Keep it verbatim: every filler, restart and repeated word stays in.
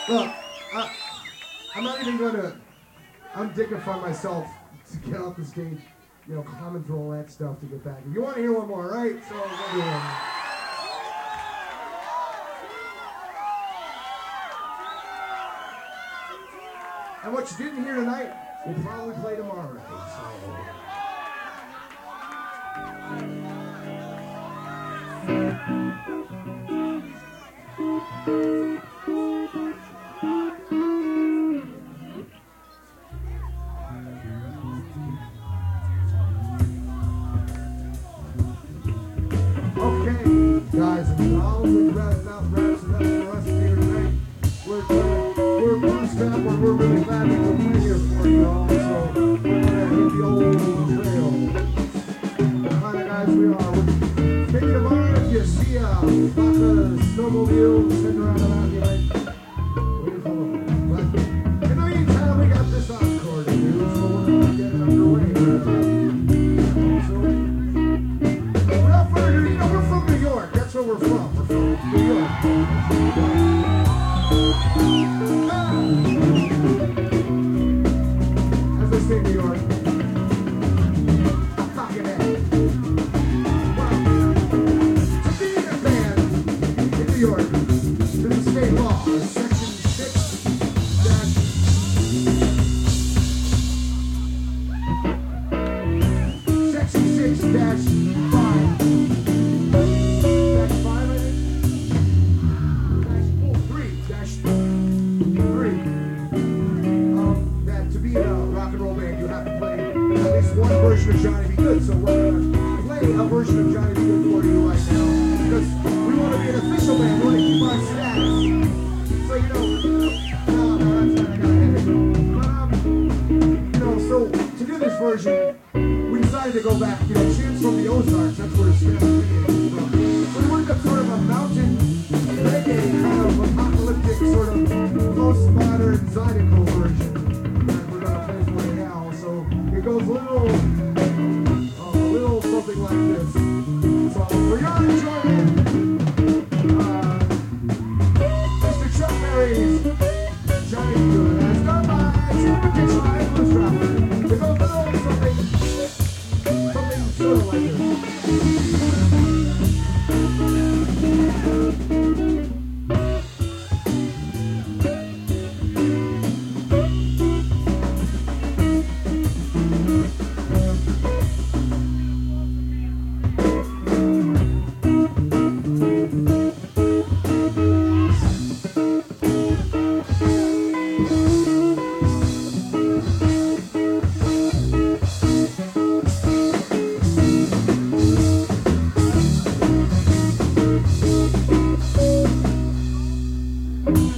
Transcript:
Look, I, I'm not even going to undignify myself to get off the stage, you know, comment through all that stuff to get back. If you want to hear one more, right? So we'll do one. And what you didn't hear tonight, we'll probably play tomorrow night. Okay, guys, and all the rest out raps and that's for us here tonight. We're uh, we're boosted up and we're really glad we could play here for you all. So we're gonna hit the old trail. The kind of guys we are. We're taking them on if you see a flock of snowmobiles sitting around around you like wait for them. But in the meantime, we got this encore to do, so we're gonna get it underway. So without further ado, you know, we're from New York. That's where we're from. We're from New York. As I say, New York. I'm talking that. Well, to be in a band in New York, there's a state law, section six dash section six dash five. Dash five, I think. Dash oh, three dash three. Um, that to be in a rock and roll band, you have to play at least one version of Johnny B. Good. So we're gonna play a version of Johnny B. Good for you right now because we want to be an official band. We want to keep our status. So you know, no, no, that's not. I gotta hit it. But um, you know, so to do this version, we decided to go back. You know, Chance from the Ozarks. That's where it's from. So we worked up sort of a mountain reggae kind of apocalyptic sort of postmodern Zydeco version that we're gonna play for you now. So it goes a little, uh, a little something like this. So for your enjoyment, uh, Mister Chuck Berry's Johnny B. Good, as done by Super Kitchen and Blues Dropper. It goes a little something, something sort of like this. Thank you.